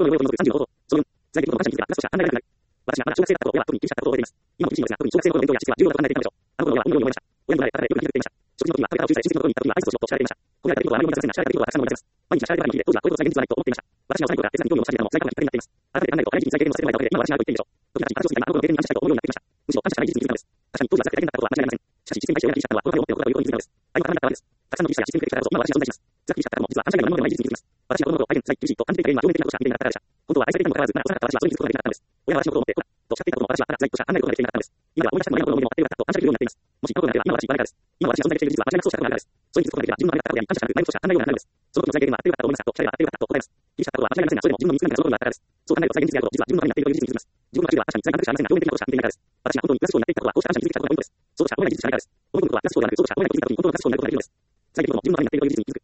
最近の順番になっているという事実に気づく。